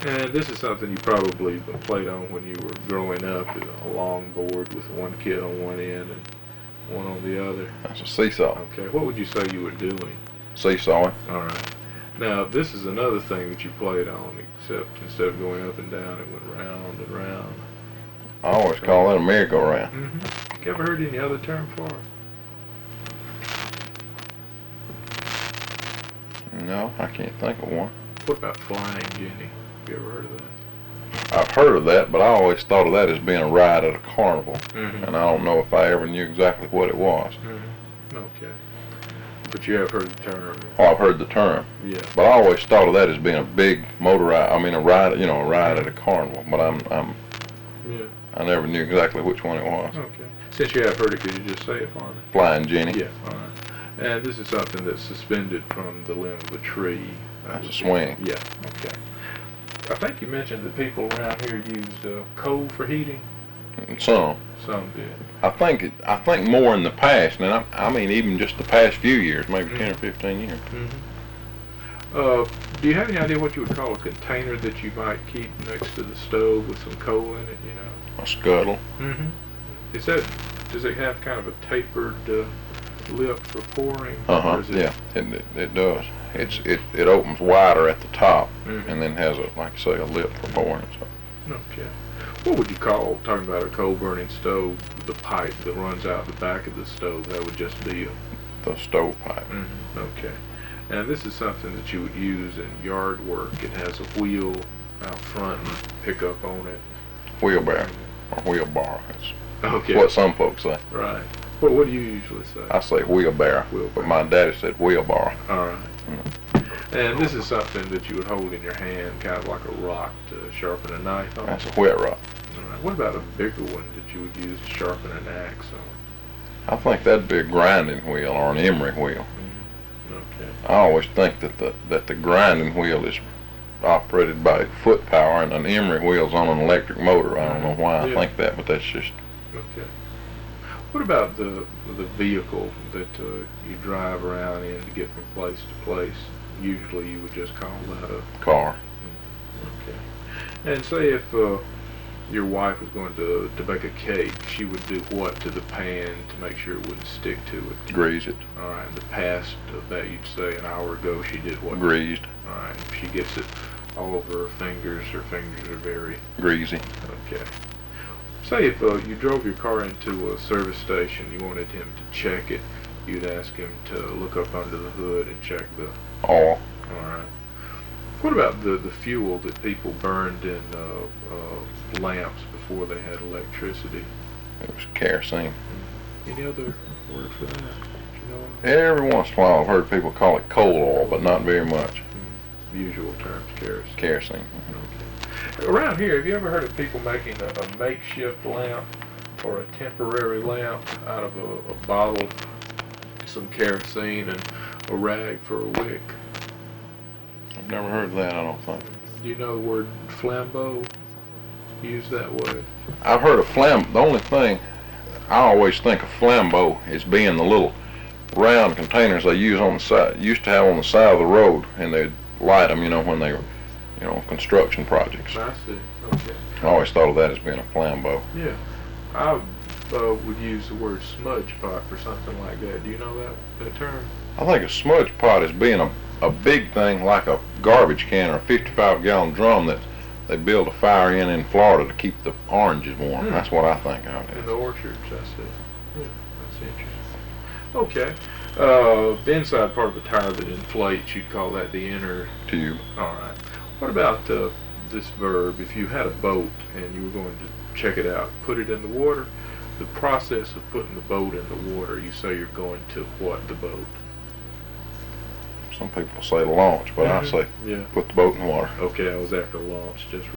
And this is something you probably played on when you were growing up, a long board with one kid on one end and one on the other. That's a seesaw. Okay, what would you say you were doing? Seesawing. All right. Now, this is another thing that you played on, except instead of going up and down, it went round and round. I always call that a merry-go-round. Mm-hmm. You ever heard any other term for it? No, I can't think of one. What about flying, Jenny? Have you ever heard of that? I've heard of that, but I always thought of that as being a ride at a carnival. Mm-hmm. And I don't know if I ever knew exactly what it was. Mm-hmm. Okay. But you have heard the term. Oh, I've heard the term. Yeah. But I always thought of that as being a big motorized, a ride, a ride at a carnival. But Yeah. I never knew exactly which one it was. Okay. Since you have heard it, could you just say it for me? Flying Jenny. Yeah. All right. And this is something that's suspended from the limb of a tree. That's a swing. Yeah. Okay. I think you mentioned that people around here used coal for heating. Some. Some did. I think more in the past, and I mean even just the past few years, maybe Mm-hmm. 10 or 15 years. Mm-hmm. Do you have any idea what you would call a container that you might keep next to the stove with some coal in it? A scuttle. Mm-hmm. Does it have kind of a tapered lip for pouring? Uh-huh. Or is it- Yeah, it does. It opens wider at the top, Mhm. and then has like I say, a lip for pouring. So Okay. What would you call, talking about a coal burning stove, the pipe that runs out the back of the stove? That would just be the stovepipe. Okay. And this is something that you would use in yard work. It has a wheel out front and pick up on it. Wheelbarrow or wheelbarrow. That's Okay. what some folks say. Right. What do you usually say? I say wheelbarrow, but my daddy said wheelbarrow. All right. And this is something that you would hold in your hand, kind of like a rock to sharpen a knife on. That's a whet rock. All right. What about a bigger one that you would use to sharpen an axe on? I think that'd be a grinding wheel or an emery wheel. Okay. I always think that the grinding wheel is operated by foot power, and an emery wheel's on an electric motor. I don't know why I Yeah. think that, but that's just. Okay. What about the vehicle that you drive around in to get from place to place? Usually you would just call that a Car. Okay. And say if your wife was going to bake a cake, she would do what to the pan to make sure it wouldn't stick to it? Grease it. All right. In the past of that, you'd say an hour ago she did what? Greased. All right. If she gets it all over her fingers are very Greasy. okay. Say if you drove your car into a service station, you wanted him to check it, you'd ask him to look up under the hood and check the Oil. All right. What about the fuel that people burned in lamps before they had electricity? It was kerosene. Any other word for that? You know? Every once in a while I've heard people call it coal oil, but not very much. Usual terms, kerosene. Kerosene. Okay. Around here, have you ever heard of people making a makeshift lamp or a temporary lamp out of a bottle, some kerosene, and a rag for a wick? I've never heard of that, I don't think. Do you know the word flambeau? Used that way. I've heard of the only thing I always think of flambeau as being the little round containers they used to have on the side of the road, and they'd light them, when they were, construction projects. I see. Okay. I always thought of that as being a flambeau. Yeah. I would use the word smudge pot for something like that. Do you know that term? I think a smudge pot is being a big thing like a garbage can or a 55-gallon drum that they build a fire in Florida to keep the oranges warm. That's what I think of it. In the orchards, I see. Yeah, that's interesting. Okay. The inside part of the tire that inflates, you'd call that the inner Tube. All right. What about this verb? If you had a boat and you were going to check it out, put it in the water, the process of putting the boat in the water, you say you're going to what, the boat? Some people say launch, but I say Yeah. put the boat in the water. Okay, I was after launch, just